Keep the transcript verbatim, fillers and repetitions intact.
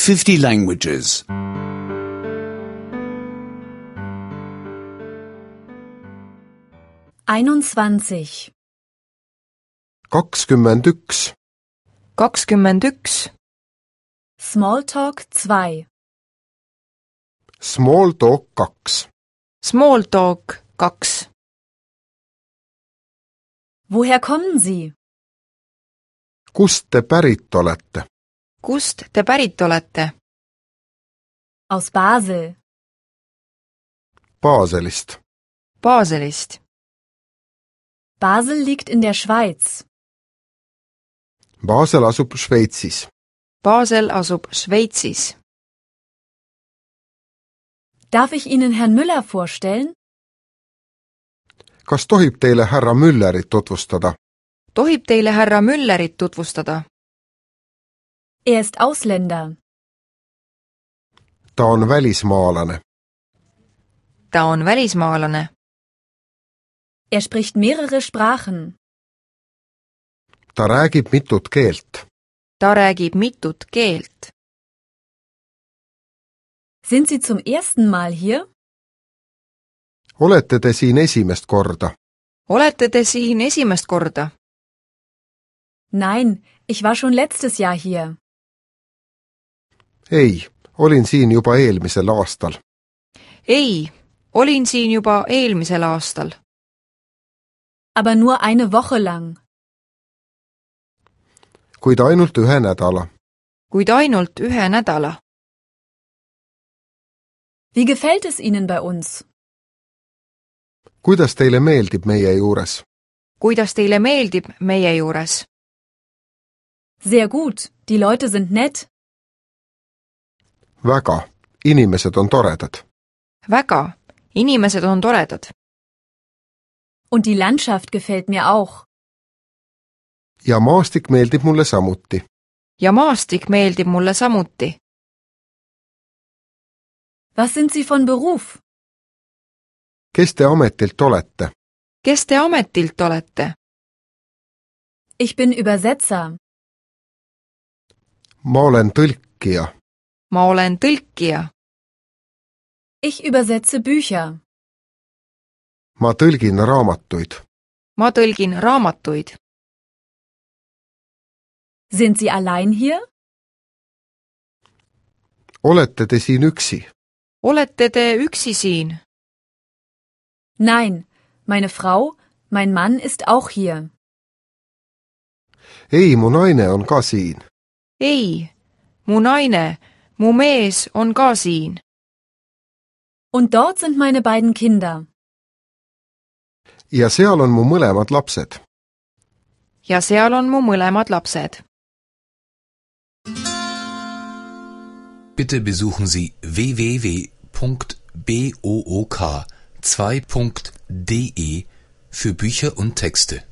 fifty languages. einundzwanzig. kakskümmend üks. kakskümmend üks. Smalltalk zwei. Small talk kaks. Small talk kaks. Woher kommen Sie? Kust te pärit olete? Kust te pärit olete? Aus Basel. Baselist. Baselist. Basel liegt in der Schweiz. Basel asub Šveitsis. Basel asub Šveitsis. Darf ich Ihnen Herrn Müller vorstellen? Kas tohib teile härra Müllerit tutvustada? Tohib teile härra Müllerit tutvustada? Er ist Ausländer. Ta on välismaalane. Ta on välismaalane. Er spricht mehrere Sprachen. Ta räägib mitut keelt. Ta räägib mitut keelt. Sind Sie zum ersten Mal hier? Olete te siin esimest korda? Olete te siin esimest korda? Nein, ich war schon letztes Jahr hier. Ei, olin siin juba eelmisel aastal. Ei, olin siin juba eelmisel aastal. Aber nur eine Woche lang. Kuid ainult ühe nädala. Kuid ainult ühe nädala. Wie gefällt es Ihnen bei uns? Kuidas teile meeldib meie juures? Kuidas teile meeldib meie juures? Sehr gut, die Leute sind nett. Väga, inimesed on toredad. Väga, inimesed on toredad. Und die Landschaft gefällt mir auch. Ja maastik meeldib mulle samuti. Ja maastik meeldib mulle samuti. Was sind Sie von Beruf? Kes te ametilt olete? Kes te ametilt olete? Ich bin Übersetzer. Ma olen tõlkija. Ma olen tõlkija. Ich übersetze Bücher. Ma tõlgin raamatuid. Ma tõlgin raamatuid. Sind Sie allein hier? Olete te siin üksi? Olete te üksi siin? Nein, meine Frau, mein Mann ist auch hier. Ei, mu naine on ka siin. Ei, mu naine, mu mees on ka siin. Und dort sind meine beiden Kinder. Ja seal on mu mõlemad lapsed. Ja seal on mu mõlemad lapsed. Bitte besuchen Sie w w w punkt book zwei punkt de für Bücher und Texte.